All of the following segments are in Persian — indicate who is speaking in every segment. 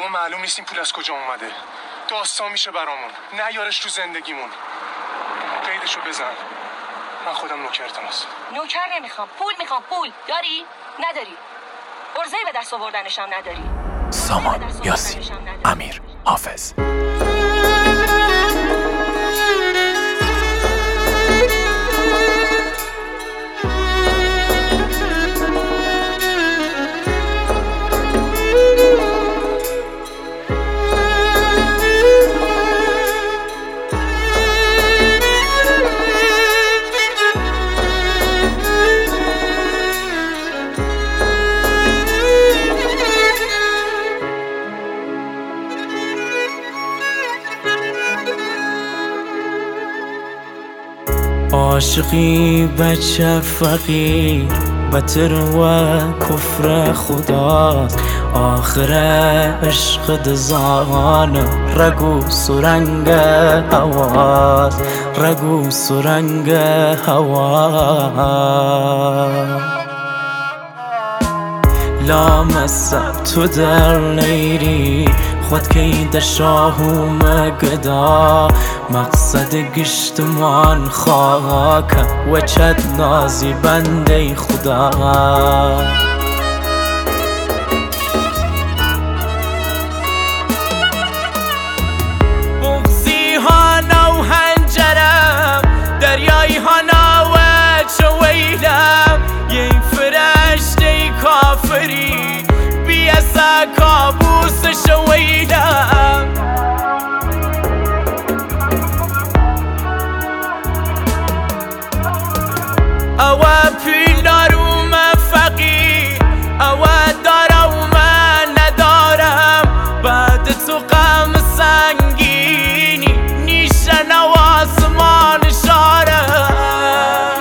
Speaker 1: بابا معلوم نیست این پول از کجا اومده. داستان میشه برامون. نیارش تو زندگیمون. قیدشو بزن. من خودم نوکرتم هست.
Speaker 2: نوکر نمیخوام، پول میخوام. پول داری؟ نداری. ارزه به دست آوردنشم نداری.
Speaker 3: سامان یاسی، امیر حافظ.
Speaker 4: عاشقی بچه فقیر بتر و کفر خداست، آخر عشق دزان رگو سرنگ هواست، رگو سرنگ هواست. لامصب تو در نیری خود که در شاهو مگدا، مقصد گشتمان خاک و چد نازی بنده خدا. بغزی ها نو هنجرم، دریایی ها نو چویلم، یه فرشته کافری بیاسا کابوس شویلم. اوا پیلارو من فقیر، اوا دارم من ندارم، بعد تو غم سنگینی نیشن و آسمان شارم.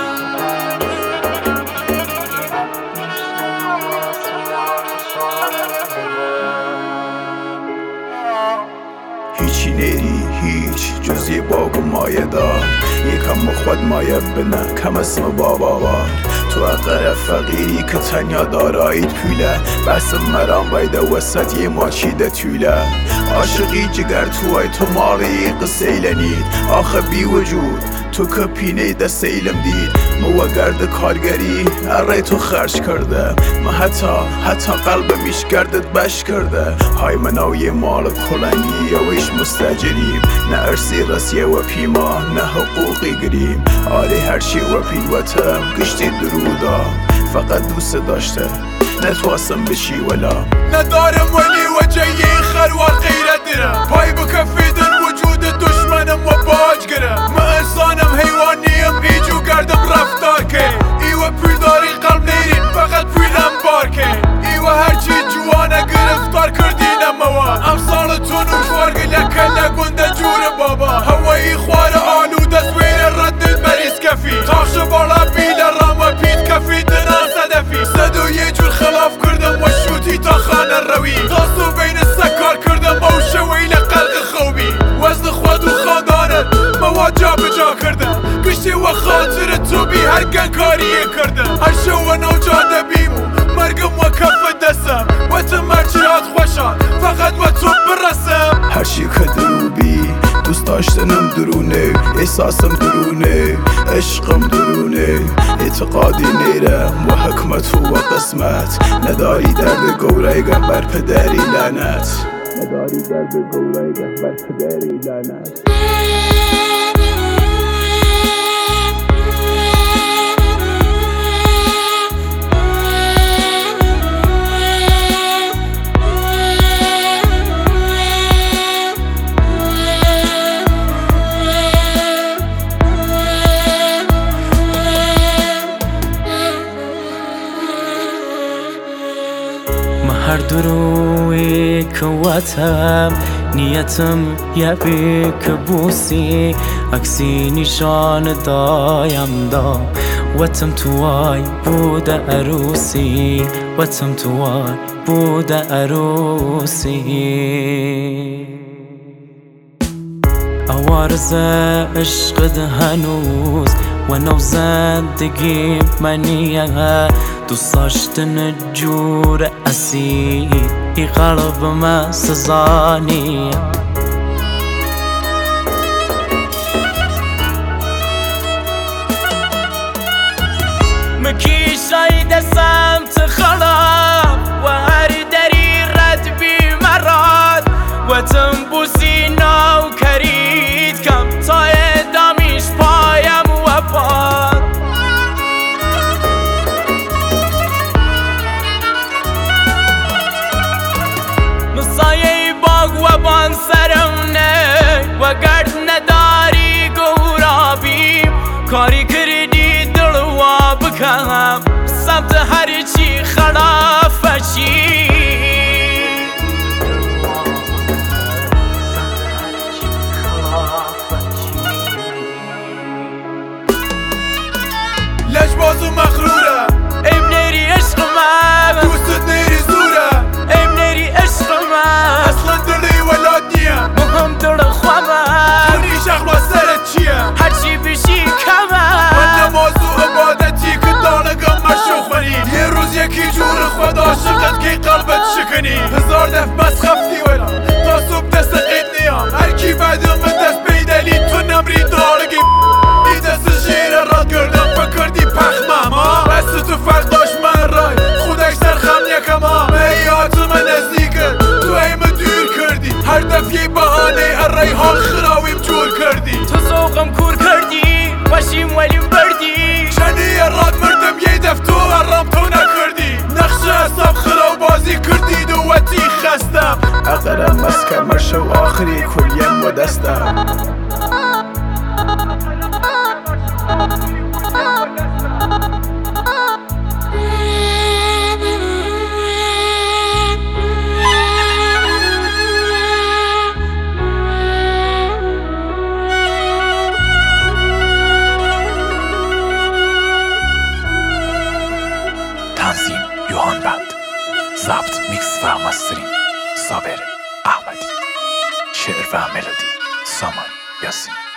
Speaker 5: هیچی نیری هیچ جز یه باغ و مایه دار، یکم مخواد مایه بنه کم اسم بابا بار. تو اقر فقیری که تنیا دارایید پیله، بس مرام بایده وسط یه ماچیده توله. عاشقی جگر توی تو ماغی قسیلنید، آخه بی وجود تو که پینه ده سیلم دید. مو گرد کارگری اره تو خرج کرده، ما حتی قلب میش گردت بش کرده. های منو یه مال کلنگی ویش مستجریم، نه ارسی رسیه و پیما نه حقوقی گریم. آره هرچی و پیلوتم گشتی درودا، فقط دوست داشته نتواسم بشی ولا ندارم، ولی وجه یه خروار غیرت درم. پای بکفیدن وجود دشمنم و باج گرم. ما انسانم حیوانیم ایجو گردم رفتار که ایوه پول داری قلب نیرین فقط پولم بار که ایوه هرچی جوانه گرفتار کردینم موا. امثال تون و خوارگله کله گنده جور بابا، هوایی خوار آلوده سویر ردد بریز کفی. تاخش بالا بیل رام و پید کفی دنان صدفی. صدو یه جور خلاف کردم و شوتی تا خانه روی. تاسو بین سکار کردم و شویل قلق خوبی. وزن خود و خاندانت مواجه بجا کردم، گشتی و خاطر تو بی هر گنکاریه کردم. هر شو و نوجاده بیمو مرگم و کف دستم، و تو مرچیات خوشان فقط و تو برسم. هرچی که دروبی دوست داشتنم درونه، احساسم درونه، عشقم درونه. اعتقادی نیرم و حکمت و قسمت، نداری درد گوره گه بر پدری لعنت، نداری درد گوره گه بر پدری لعنت.
Speaker 4: هر دروی که واتم نیتم یبی که بوسی، عکسی نشان دایم دا واتم توای بود عروسی، واتم توای بود عروسی. عوارض عشق هنوز و نو زندگی منیه، دوست داشتن جور اصیل ای قلب ما سزانی مکیشای دستم تخراب و هر دری رد بی مراد و تنبوسی نو کرید کم تا دامیش پایم و پاد مسایه باگ و بان سرم نه و گرد نداری گورابیم کاری کردی دلوا بکم سمت هر چی خرافه چی
Speaker 5: لجباز و مغروره
Speaker 4: ایم نری عشق من
Speaker 5: دوست نیری زوره
Speaker 4: ایم نری عشق من
Speaker 5: اصلا دلی ولاد نیم
Speaker 4: مهم دل خوامم
Speaker 5: تونی شخلا سرت چیه
Speaker 4: هرچی بشی کمم
Speaker 5: من نماز و عبادتی که دانگم مشوخنی یه روز یکی جور خود عاشقت که قلبت شکنی هزار دف بس خفتی ولا تا صبح دست قید نیام هرکی بعدم دست بیدلی تو نمری دارگی ای دست شیر راد کردم فکردی پخمم بس تو فرق داشت من رای خودش سرخم یکم میات من نزدیکت تو ایمه دور کردی هر دفعه بهانه ارای حال خراویم جور کردی
Speaker 4: تو ذوقم کور کردی باشیم ولیم بردی
Speaker 5: شنی راد مردم یه دف تو ارام تو نکردی نقش حساب خراب بازی کردی دوتی خستم اقرم از کمر شو آخری کلیم و دستم
Speaker 3: تنظیم یوهان بند، ضبط میکس و مسترینگ صابر احمدی، شعر و ملودی سامان یاسین.